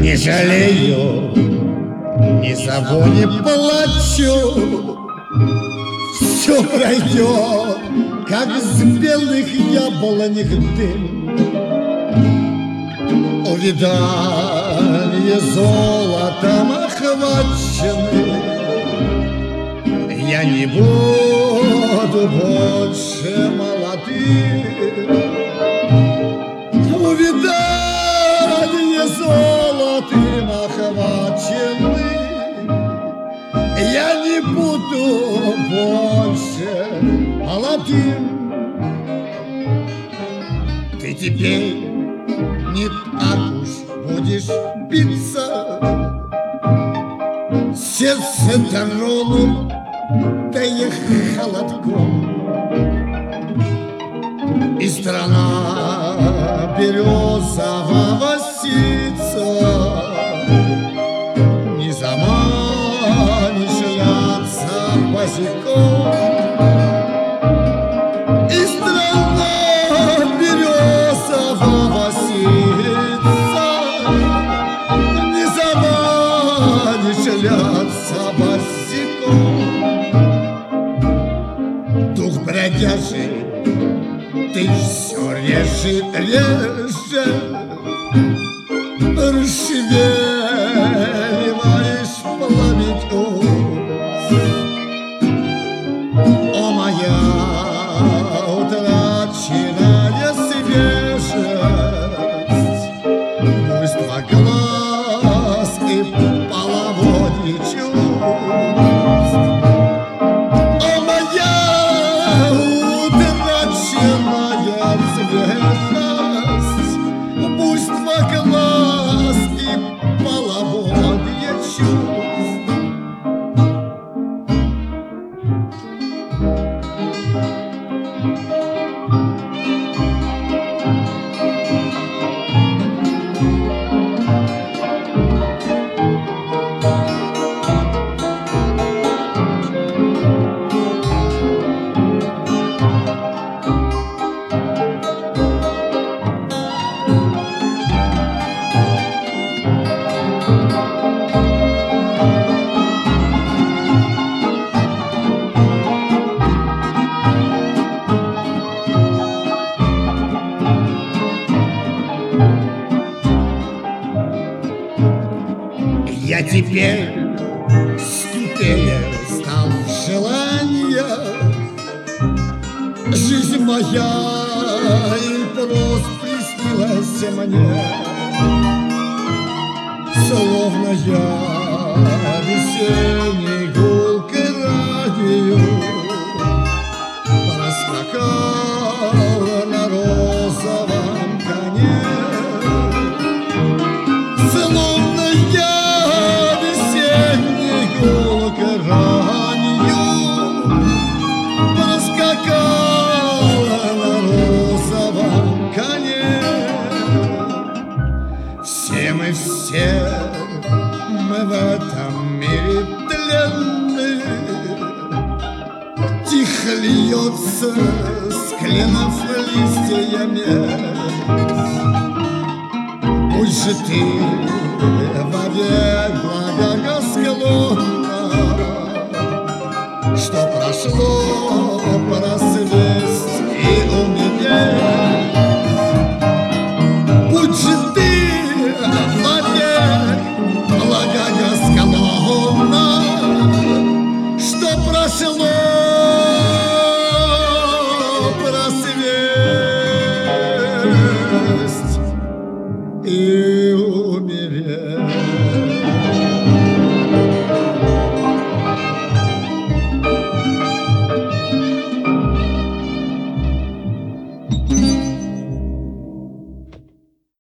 Не жалею, ни за кого не плачу. Все пройдет, как с белых яблонек дым. Увидание золотом охвачены. Я не буду больше молодым. Увидание золотым охвачены. Я не буду больше молодым. Ты теперь не так уж будешь биться. Сердце тронут, да и холодком. И страна березового сица не заманишь ляться босиком. И страна березового сица не заманишь ляться босиком. Дух бродяжий ты все реже, расшевеливаешь пламень уст. О, моя утраченная свежесть, буйство глаз и половодье чувств. О, моя утраченная свежесть, буйство глаз и половодье чувств. Я теперь скупее стал в желаниях. Жизнь моя и просто приснилась мне, словно я весенний гулкой радио проскакал на розовом коне. Словно я проскакала на розовом коне. Мы в этом мире тленны. Тихо льется с кленов листьями. Пусть же ты вовек